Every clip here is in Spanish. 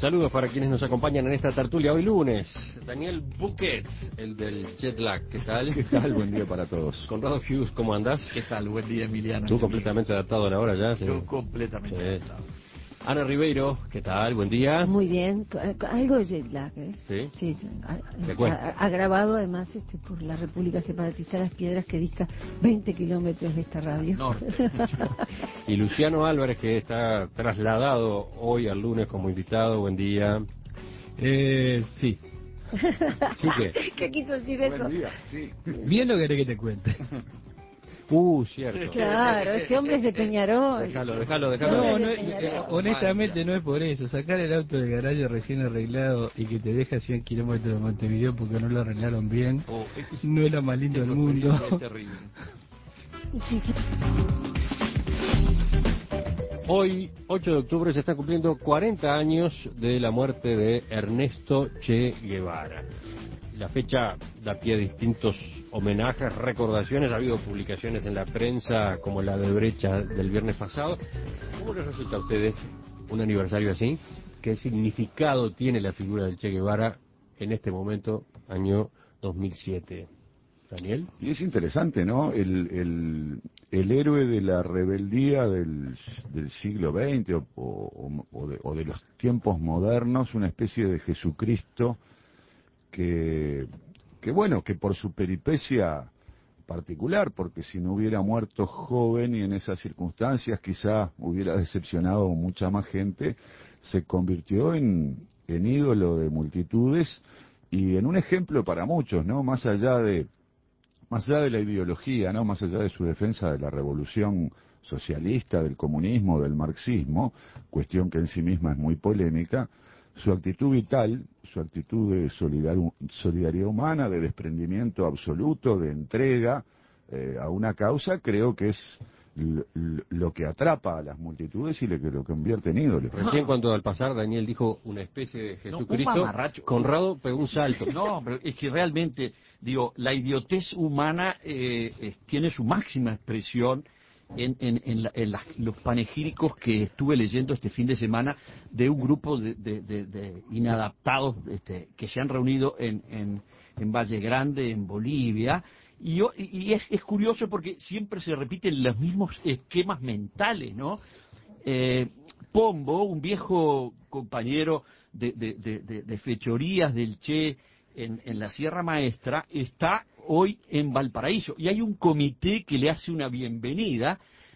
Saludos para quienes nos acompañan en esta tertulia hoy lunes. Daniel Buquet, el del jet lag, ¿qué tal? ¿Qué tal? Buen día para todos. Conrado Hughes, ¿cómo andás? ¿Qué tal? Buen día, Emiliano. ¿Tú completamente adaptado a la hora ya? Yo completamente adaptado. Ana Ribeiro, ¿qué tal? Buen día. Muy bien, algo de jet lag, ¿eh? Sí. Sí, agravado además por la República Separatista de las Piedras, que dista 20 kilómetros de esta radio. Norte. Y Luciano Álvarez, que está trasladado hoy al lunes como invitado. Buen día. Sí. ¿Sí qué? ¿Qué quiso decir eso? Buen día, sí. Bien lo querés que te cuente. Cierto. Claro, este hombre es de Peñarol. Déjalo. Honestamente no es por eso. Sacar el auto del garaje recién arreglado y que te deja 100 kilómetros de Montevideo porque no lo arreglaron bien, no es lo más lindo del mundo. Es terrible. Sí. Hoy, 8 de octubre, se están cumpliendo 40 años de la muerte de Ernesto Che Guevara. La fecha da pie a distintos homenajes, recordaciones. Ha habido publicaciones en la prensa como la de Brecha del viernes pasado. ¿Cómo les resulta a ustedes un aniversario así? ¿Qué significado tiene la figura del Che Guevara en este momento, año 2007? Daniel. Y es interesante, ¿no? El héroe de la rebeldía del siglo XX o de los tiempos modernos, una especie de Jesucristo que por su peripecia particular, porque si no hubiera muerto joven y en esas circunstancias quizá hubiera decepcionado a mucha más gente, se convirtió en ídolo de multitudes y en un ejemplo para muchos, ¿no? Más allá de la ideología, ¿no? Más allá de su defensa de la revolución socialista, del comunismo, del marxismo, cuestión que en sí misma es muy polémica, su actitud vital, su actitud de solidaridad humana, de desprendimiento absoluto, de entrega a una causa, creo que es lo que atrapa a las multitudes y lo convierte en ídolos. Recién cuando al pasar Daniel dijo una especie de Jesucristo, Conrado pegó un salto. No, pero es que realmente, la idiotez humana tiene su máxima expresión en los panegíricos que estuve leyendo este fin de semana de un grupo de inadaptados que se han reunido en Valle Grande, en Bolivia. Y es curioso porque siempre se repiten los mismos esquemas mentales, ¿no? Pombo, un viejo compañero de fechorías del Che en la Sierra Maestra, está hoy en Valparaíso y hay un comité que le hace una bienvenida.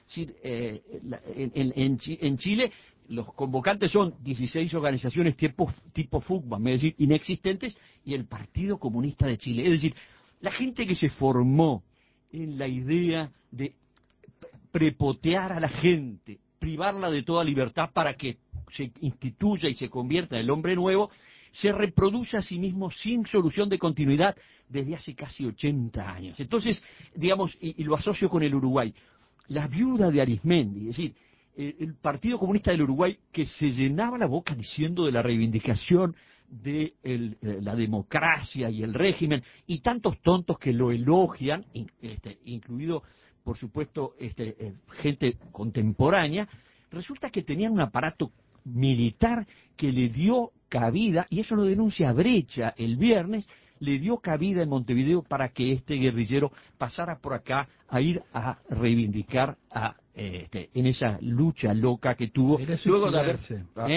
En Chile los convocantes son 16 organizaciones tipo FUCBA, es decir, inexistentes, y el Partido Comunista de Chile. Es decir, la gente que se formó en la idea de prepotear a la gente, privarla de toda libertad para que se instituya y se convierta en el hombre nuevo, se reproduce a sí mismo sin solución de continuidad desde hace casi 80 años. Entonces, y lo asocio con el Uruguay. La viuda de Arismendi, es decir, el Partido Comunista del Uruguay, que se llenaba la boca diciendo de la reivindicación de la democracia y el régimen, y tantos tontos que lo elogian, incluido, por supuesto, gente contemporánea, resulta que tenían un aparato militar que le dio cabida, y eso lo denuncia Brecha el viernes, le dio cabida en Montevideo para que este guerrillero pasara por acá a ir a reivindicar en esa lucha loca que tuvo luego de haber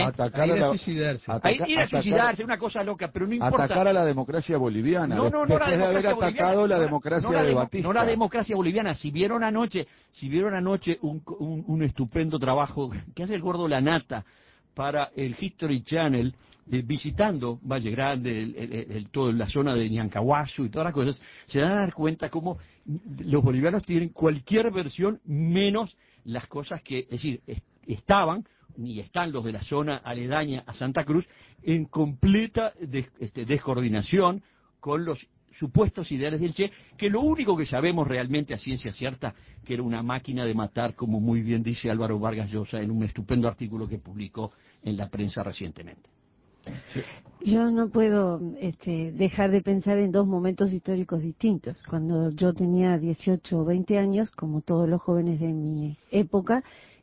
suicidarse, una cosa loca, pero no importa. Atacar a la democracia boliviana, después de haber atacado la democracia de Batista. No la democracia boliviana. Si vieron anoche un estupendo trabajo que hace el Gordo Lanata para el History Channel, visitando Valle Grande, toda la zona de Ñancahuasu y todas las cosas, se dan a dar cuenta cómo los bolivianos tienen cualquier versión menos las cosas que, es decir, estaban, ni están los de la zona aledaña a Santa Cruz, en completa descoordinación con los supuestos ideales del Che, que lo único que sabemos realmente a ciencia cierta, que era una máquina de matar, como muy bien dice Álvaro Vargas Llosa en un estupendo artículo que publicó en la prensa recientemente. Sí. Yo no puedo dejar de pensar en dos momentos históricos distintos. Cuando yo tenía 18 o 20 años, como todos los jóvenes de mi época,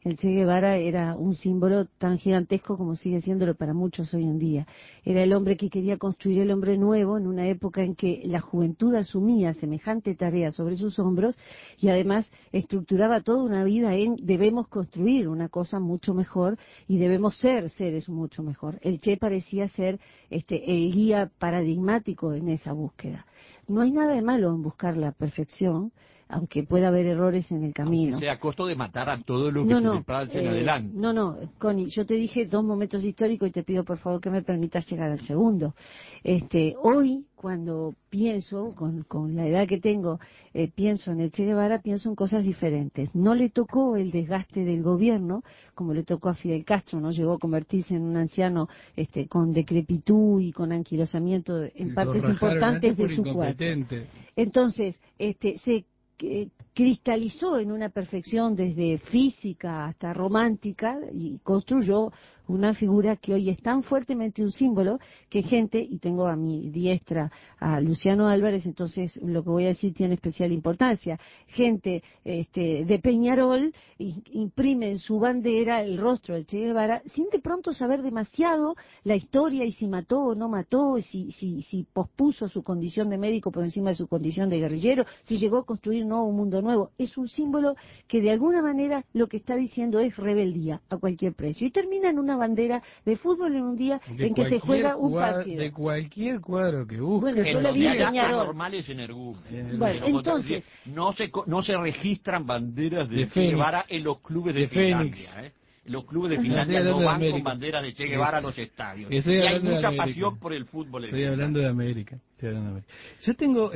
el Che Guevara era un símbolo tan gigantesco como sigue siéndolo para muchos hoy en día. Era el hombre que quería construir el hombre nuevo en una época en que la juventud asumía semejante tarea sobre sus hombros y además estructuraba toda una vida en debemos construir una cosa mucho mejor y debemos ser seres mucho mejor. El Che parecía ser el guía paradigmático en esa búsqueda. No hay nada de malo en buscar la perfección, aunque pueda haber errores en el camino. Aunque sea a costo de matar a todo lo que se le pase en adelante. No, Connie, yo te dije 2 momentos históricos y te pido por favor que me permitas llegar al segundo. Hoy, cuando pienso, con la edad que tengo, pienso en el Che Guevara, pienso en cosas diferentes. No le tocó el desgaste del gobierno, como le tocó a Fidel Castro, no llegó a convertirse en un anciano con decrepitud y con anquilosamiento en partes importantes de su cuerpo. Entonces, se cristalizó en una perfección desde física hasta romántica y construyó una figura que hoy es tan fuertemente un símbolo que gente, y tengo a mi diestra a Luciano Álvarez, entonces lo que voy a decir tiene especial importancia, gente de Peñarol imprime en su bandera el rostro del Che Guevara sin de pronto saber demasiado la historia y si mató o no mató, si pospuso su condición de médico por encima de su condición de guerrillero, si llegó a construir un mundo nuevo. Es un símbolo que de alguna manera lo que está diciendo es rebeldía a cualquier precio y termina en una bandera de fútbol en un día en que se juega un partido. De cualquier cuadro que busque. Bueno, yo la vi en Peñarol. Normales en Ergún. Bueno, entonces no se registran banderas de Che Guevara en los clubes de Finlandia. Los clubes de Finlandia no van con banderas de Che Guevara a los estadios. Y hay mucha pasión por el fútbol. Estoy hablando de América. Yo tengo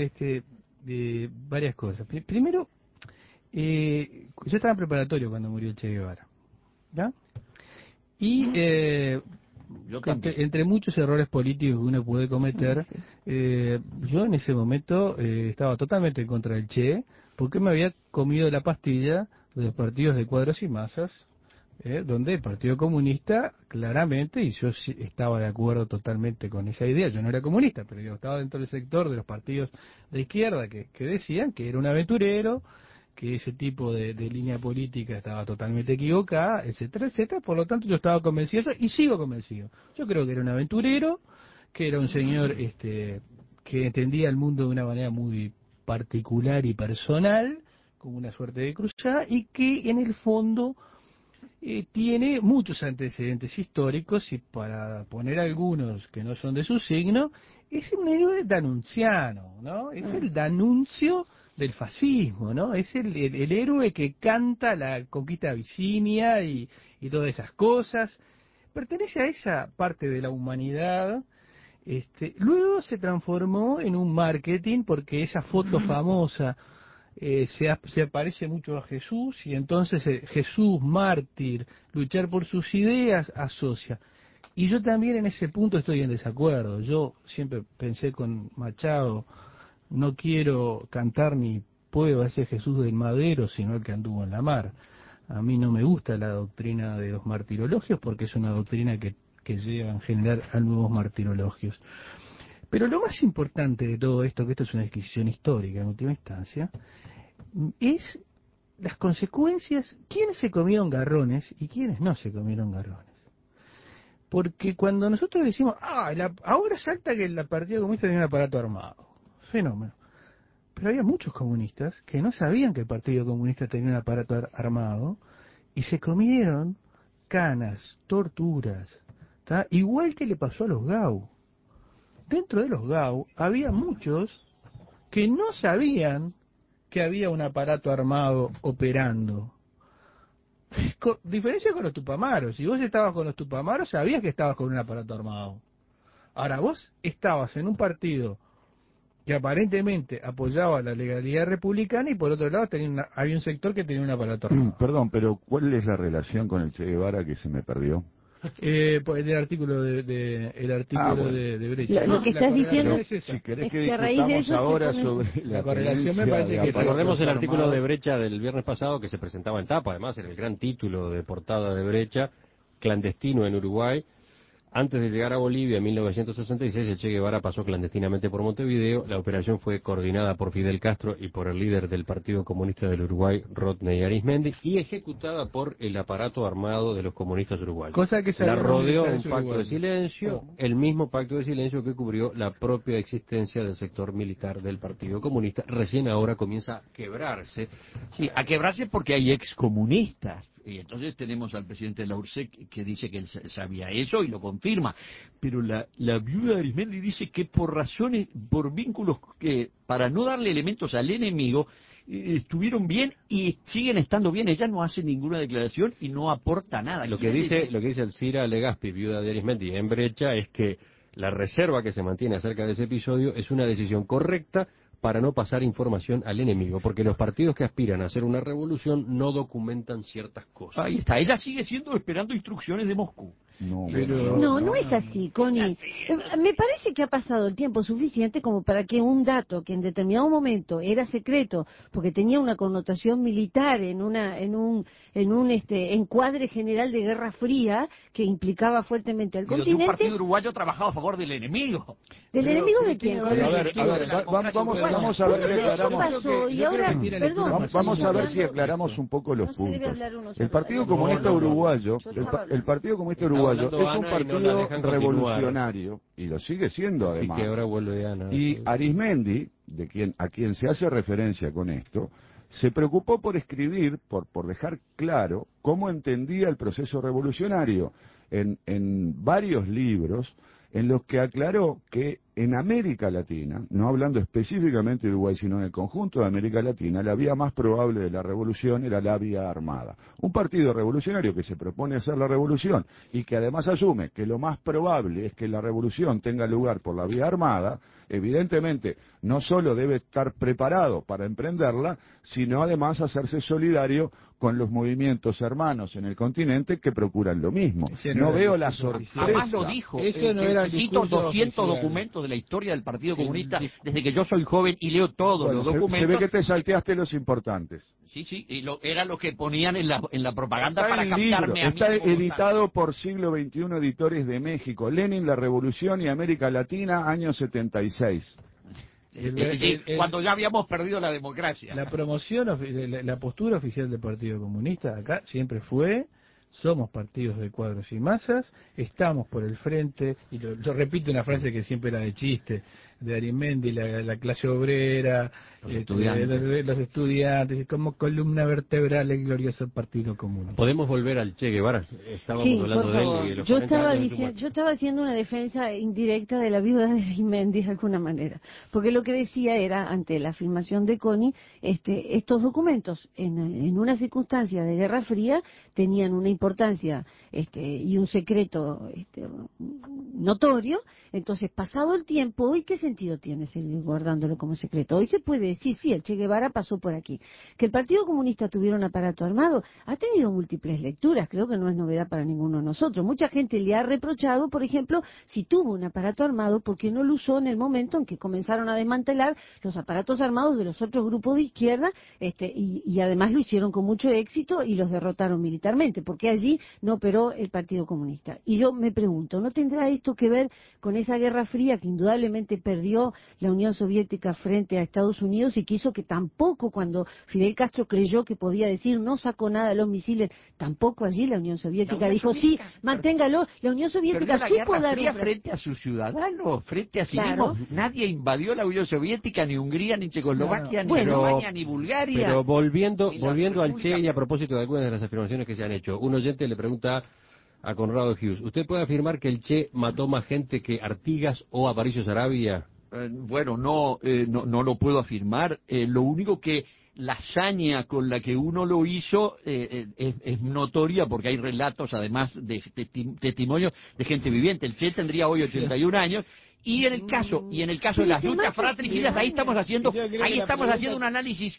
varias cosas. Primero, yo estaba en preparatorio cuando murió Che Guevara, ¿ya? Y entre muchos errores políticos que uno puede cometer, yo en ese momento estaba totalmente en contra del Che, porque me había comido la pastilla de los partidos de cuadros y masas, donde el Partido Comunista claramente, y yo estaba de acuerdo totalmente con esa idea, yo no era comunista, pero yo estaba dentro del sector de los partidos de izquierda que decían que era un aventurero, que ese tipo de línea política estaba totalmente equivocada, etcétera, etcétera. Por lo tanto, yo estaba convencido de eso y sigo convencido. Yo creo que era un aventurero, que era un señor que entendía el mundo de una manera muy particular y personal, como una suerte de cruzada, y que en el fondo tiene muchos antecedentes históricos, y para poner algunos que no son de su signo, es un héroe danunciano, ¿no? Es el Danuncio del fascismo, ¿no? Es el héroe que canta la conquista de Abisinia y todas esas cosas. Pertenece a esa parte de la humanidad. Luego se transformó en un marketing porque esa foto famosa se parece mucho a Jesús, y entonces Jesús, mártir, luchar por sus ideas, asocia. Y yo también en ese punto estoy en desacuerdo. Yo siempre pensé con Machado, no quiero cantar ni puedo a ese Jesús del madero, sino el que anduvo en la mar. A mí no me gusta la doctrina de los martirologios porque es una doctrina que lleva en general a nuevos martirologios. Pero lo más importante de todo esto, que esto es una adquisición histórica en última instancia, es las consecuencias, quiénes se comieron garrones y quiénes no se comieron garrones. Porque cuando nosotros decimos, ahora salta que el Partido Comunista tenía un aparato armado, fenómeno. Pero había muchos comunistas que no sabían que el Partido Comunista tenía un aparato armado y se comieron canas, torturas, ¿tá? Igual que le pasó a los GAU. Dentro de los GAU había muchos que no sabían que había un aparato armado operando. Diferencia con los tupamaros. Si vos estabas con los tupamaros, sabías que estabas con un aparato armado. Ahora, vos estabas en un partido que aparentemente apoyaba la legalidad republicana y por otro lado había un sector que tenía un aparato armado. Perdón, pero ¿cuál es la relación con el Che Guevara que se me perdió? Pues el artículo de Brecha. Lo que estás diciendo es eso. Si querés es que que a raíz de eso ahora se sobre la correlación, me parece que recordemos el artículo de Brecha del viernes pasado que se presentaba en tapa, además era el gran título de portada de Brecha, clandestino en Uruguay, Antes de llegar a Bolivia en 1966, el Che Guevara pasó clandestinamente por Montevideo. La operación fue coordinada por Fidel Castro y por el líder del Partido Comunista del Uruguay, Rodney Arizmendi, y ejecutada por el aparato armado de los comunistas uruguayos. Cosa que la sabían los rodeó un militares pacto de uruguayos. silencio, el mismo pacto de silencio que cubrió la propia existencia del sector militar del Partido Comunista. Recién ahora comienza a quebrarse. Sí, a quebrarse porque hay excomunistas. Y entonces tenemos al presidente de la URSEC que dice que él sabía eso y lo confirma. Pero la viuda de Arizmendi dice que por razones, por vínculos, que para no darle elementos al enemigo, estuvieron bien y siguen estando bien. Ella no hace ninguna declaración y no aporta nada. Lo que dice Alcira Legaspi, viuda de Arizmendi, en Brecha, es que la reserva que se mantiene acerca de ese episodio es una decisión correcta para no pasar información al enemigo, porque los partidos que aspiran a hacer una revolución no documentan ciertas cosas. Ahí está, ella sigue esperando instrucciones de Moscú. No es así, Connie. Me parece que ha pasado el tiempo suficiente como para que un dato que en determinado momento era secreto, porque tenía una connotación militar en un encuadre general de Guerra Fría que implicaba fuertemente al continente. Un partido uruguayo trabajaba a favor del enemigo. ¿Del enemigo de quién? Vamos a ver si aclaramos. Vamos a ver si aclaramos un poco los puntos. El Partido Comunista Uruguayo, el Partido Comunista Uruguayo es un partido revolucionario y lo sigue siendo además. Así que ahora vuelve Ana. Y Arizmendi, a quien se hace referencia con esto, se preocupó por escribir, por dejar claro cómo entendía el proceso revolucionario en varios libros, en los que aclaró que en América Latina, no hablando específicamente de Uruguay, sino en el conjunto de América Latina, la vía más probable de la revolución era la vía armada. Un partido revolucionario que se propone hacer la revolución y que además asume que lo más probable es que la revolución tenga lugar por la vía armada, evidentemente no solo debe estar preparado para emprenderla, sino además hacerse solidario con los movimientos hermanos en el continente que procuran lo mismo. No veo la sorpresa. Jamás lo dijo. Eso no era el Cito discurso 200 oficial. Documentos de la historia del Partido Comunista desde que yo soy joven y leo todos los documentos. Se ve que te salteaste los importantes. Sí, y era lo que ponían en la propaganda Está para en captarme libro, a mí. está editado por Siglo XXI Editores de México. Lenin, la Revolución y América Latina, año 76. Cuando ya habíamos perdido la democracia. La promoción, la postura oficial del Partido Comunista acá siempre fue: somos partidos de cuadros y masas, estamos por el frente, y lo repito, una frase que siempre era de chiste, de Arizmendi, la clase obrera, los estudiantes, como columna vertebral el glorioso Partido Comunista. ¿Podemos volver al Che Guevara? Estábamos Sí, hablando por de él favor. y de los Yo 40 estaba años de su muerte. yo estaba haciendo una defensa indirecta de la viuda de Arizmendi de alguna manera, porque lo que decía era, ante la afirmación de Connie, estos documentos en una circunstancia de Guerra Fría tenían una importancia y un secreto notorio. Entonces, pasado el tiempo, ¿hoy qué sentido tiene seguir guardándolo como secreto? Hoy se puede decir, sí, el Che Guevara pasó por aquí. Que el Partido Comunista tuviera un aparato armado ha tenido múltiples lecturas, creo que no es novedad para ninguno de nosotros. Mucha gente le ha reprochado, por ejemplo, si tuvo un aparato armado, porque no lo usó en el momento en que comenzaron a desmantelar los aparatos armados de los otros grupos de izquierda, y además lo hicieron con mucho éxito y los derrotaron militarmente, porque allí no operó el Partido Comunista. Y yo me pregunto, ¿no tendrá esto que ver con esa Guerra Fría que indudablemente perdió la Unión Soviética frente a Estados Unidos y que hizo que tampoco, cuando Fidel Castro creyó que podía decir no sacó nada de los misiles, tampoco allí la Unión Soviética dijo sí, manténgalo? La Unión Soviética supo dar frente a sus ciudadanos, frente a sí Claro. mismos. Nadie invadió la Unión Soviética, ni Hungría, ni Checoslovaquia, ni Bueno, Alemania, ni Bulgaria. Pero volviendo al República. Che y a propósito de algunas de las afirmaciones que se han hecho, un oyente le pregunta a Conrado Hughes, ¿usted puede afirmar que el Che mató más gente que Artigas o Aparicio Saravia? Bueno, no lo puedo afirmar. Lo único que la hazaña con la que uno lo hizo es notoria, porque hay relatos, además de testimonios de gente viviente. El Che tendría hoy 81 años. Y en el caso de las luchas fratricidas, ahí estamos haciendo un análisis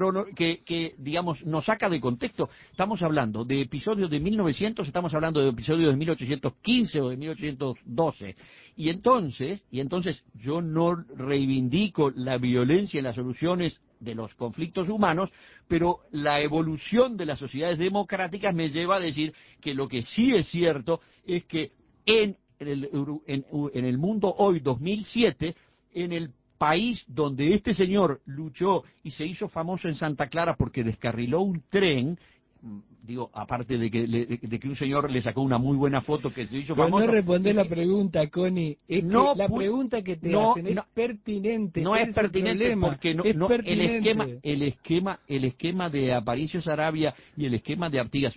que digamos nos saca de contexto. Estamos hablando de episodios de 1900, estamos hablando de episodios de 1815 o de 1812. Y entonces yo no reivindico la violencia en las soluciones de los conflictos humanos, pero la evolución de las sociedades democráticas me lleva a decir que lo que sí es cierto es que en en el mundo hoy, 2007, en el país donde este señor luchó y se hizo famoso en Santa Clara porque descarriló un tren, digo, aparte de que un señor le sacó una muy buena foto que se hizo Pero famoso. no respondés la pregunta, Connie. Es No que la pu- pregunta que te no, hacen es no, pertinente. No ese es el pertinente problema, porque es no, pertinente. el esquema de Aparicio Sarabia y el esquema de Artigas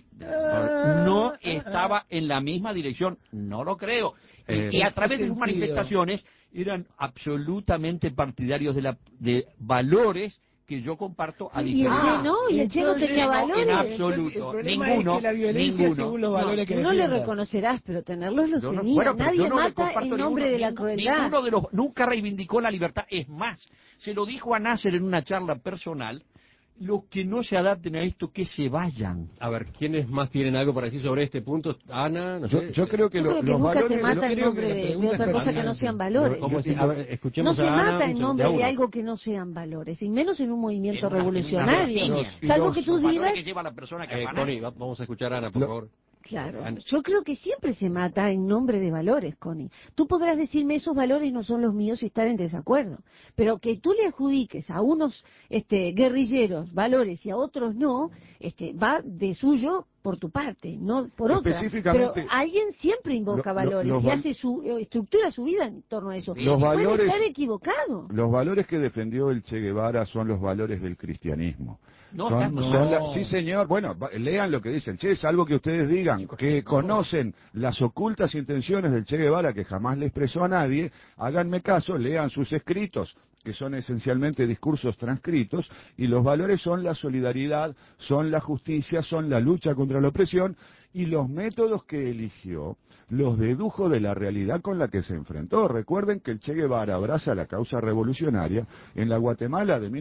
no estaba en la misma dirección, no lo creo. Y a través de sus sentido. manifestaciones eran absolutamente partidarios de valores que yo comparto a Y el diferencia. Che no, y el Che no Entonces, tenía no, valores. en absoluto. El problema Ninguno, es que la violencia ninguno. según los valores que Tú no le defiendas. reconocerás, pero tenerlos los Yo no- tenía. bueno, pero Nadie yo no le mata comparto en nombre de la crueldad. ninguno de los nunca reivindicó la libertad. Es más, se lo dijo a Nasser en una charla personal: los que no se adapten a esto, que se vayan. A ver, ¿quiénes más tienen algo para decir sobre este punto? Ana, no sé. Yo creo que Yo creo que los nunca valores... se mata en creo nombre que la de pregunta otra es cosa que no pertinente. sean valores. ¿Cómo decir? A ver, No escuchemos se a Ana. mata un en segundo, nombre a de uno. algo que no sean valores, y menos en un movimiento En una revolucionario. piña. Salvo que tú Los valores digas, que lleva la persona que afana. Connie, vamos a escuchar a Ana, por Lo- favor. claro, Ana. yo creo que siempre se mata en nombre de valores, Connie. Tú podrás decirme esos valores no son los míos y estar en desacuerdo, pero que tú le adjudiques a unos guerrilleros valores y a otros no, va de suyo por tu parte, no por otra. Específicamente, Pero alguien siempre invoca valores los y val- hace estructura su vida en torno a eso. Los Puede valores- estar equivocado. Los valores que defendió el Che Guevara son los valores del cristianismo. No, Son no. sí, señor. Bueno, lean lo que dice el Che, salvo que ustedes digan que conocen las ocultas intenciones del Che Guevara que jamás le expresó a nadie. Háganme caso, lean sus escritos, que son esencialmente discursos transcritos, y los valores son la solidaridad, son la justicia, son la lucha contra la opresión, y los métodos que eligió los dedujo de la realidad con la que se enfrentó. Recuerden que el Che Guevara abraza la causa revolucionaria en la Guatemala de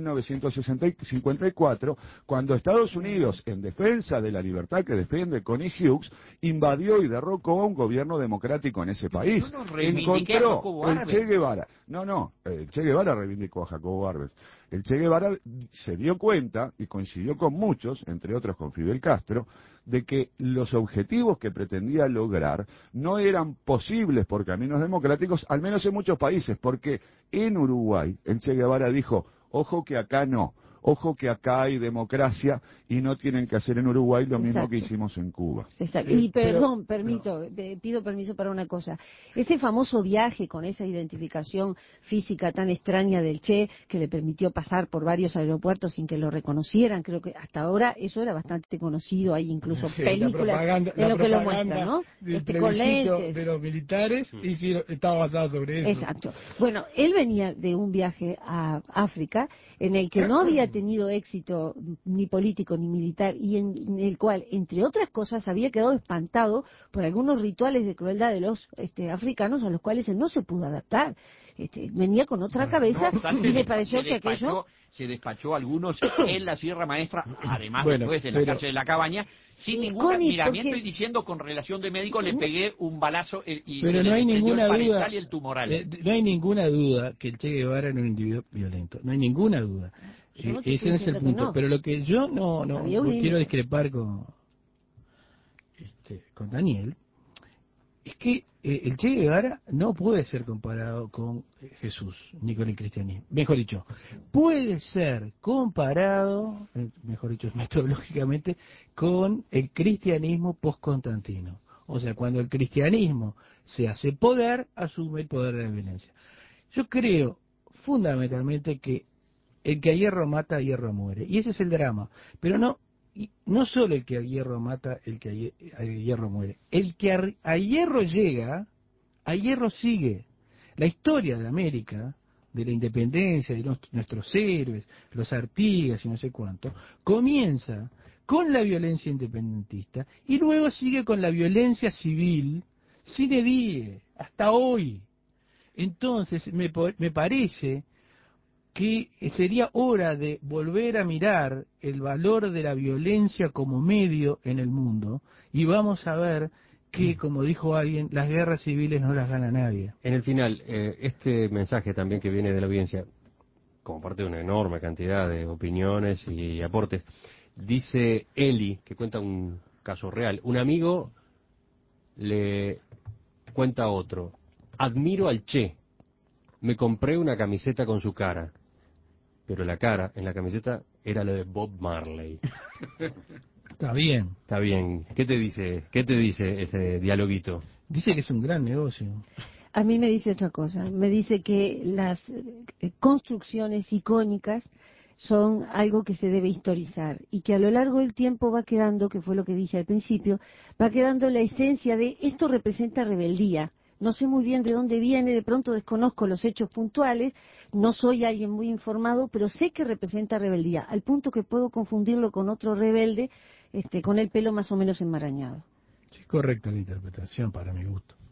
1954, cuando Estados Unidos, en defensa de la libertad que defiende Connie Hughes, invadió y derrocó a un gobierno democrático en ese país. Yo no reivindiqué a Encontró Jacobo el Arbenz. Che Guevara. El Che Guevara reivindicó a Jacobo Arbenz. El Che Guevara se dio cuenta, y coincidió con muchos, entre otros con Fidel Castro, de que los objetivos que pretendía lograr no eran posibles por caminos democráticos, al menos en muchos países, porque en Uruguay el Che Guevara dijo: ojo que acá no, ojo que acá hay democracia y no tienen que hacer en Uruguay lo mismo que Exacto. hicimos en Cuba. Exacto. Sí, Y perdón, pero- pido permiso para una cosa. Ese famoso viaje con esa identificación física tan extraña del Che, que le permitió pasar por varios aeropuertos sin que lo reconocieran, creo que hasta ahora eso era bastante conocido, hay incluso Sí, películas en lo que lo muestran, ¿no? El Con plebiscito lentes. de los militares estaba basado sobre eso. Exacto. Bueno, él venía de un viaje a África en el que no había tenido éxito ni político ni militar y en el cual, entre otras cosas, había quedado espantado por algunos rituales de crueldad de los africanos a los cuales él no se pudo adaptar. Venía con otra cabeza No obstante, y le pareció que aquello... se despachó a algunos en la Sierra Maestra, además Bueno, después en la pero- cárcel de la Cabaña, sin ningún Connie, miramiento porque- y diciendo con relación de médico le pegué un balazo y se Pero le no hay desprendió ninguna el duda, parental y el tumoral. no hay ninguna duda que el Che Guevara era un individuo violento, no hay ninguna duda. Yo no te Ese estoy es el diciendo que punto. no. Pero lo que yo no Había un quiero límite. discrepar con Daniel es que el Che Guevara no puede ser comparado con Jesús ni con el cristianismo. Mejor dicho, puede ser comparado, mejor dicho, metodológicamente, con el cristianismo post-constantino. O sea, cuando el cristianismo se hace poder, asume el poder de la violencia. Yo creo fundamentalmente que el que a hierro mata, a hierro muere. Y ese es el drama. Pero no solo el que a hierro mata, el que a hierro muere. El que a hierro llega, a hierro sigue. La historia de América, de la independencia, de nuestros héroes, los Artigas y no sé cuánto, comienza con la violencia independentista y luego sigue con la violencia civil, sine die, hasta hoy. Entonces, me parece que sería hora de volver a mirar el valor de la violencia como medio en el mundo y vamos a ver que, como dijo alguien, las guerras civiles no las gana nadie. En el final, este mensaje también que viene de la audiencia, como parte de una enorme cantidad de opiniones y aportes, dice Eli, que cuenta un caso real. Un amigo le Cuenta otro. Admiro al Che. Me compré una camiseta con su cara. Pero la cara en la camiseta era la de Bob Marley. Está bien. Está bien. ¿Qué te dice ese dialoguito? Dice que es un gran negocio. A mí me dice otra cosa. Me dice que las construcciones icónicas son algo que se debe historizar y que a lo largo del tiempo va quedando, que fue lo que dije al principio, va quedando la esencia de esto representa rebeldía. No sé muy bien de dónde viene, de pronto desconozco los hechos puntuales, no soy alguien muy informado, pero sé que representa rebeldía, al punto que puedo confundirlo con otro rebelde, con el pelo más o menos enmarañado. Sí, correcta la interpretación para mi gusto.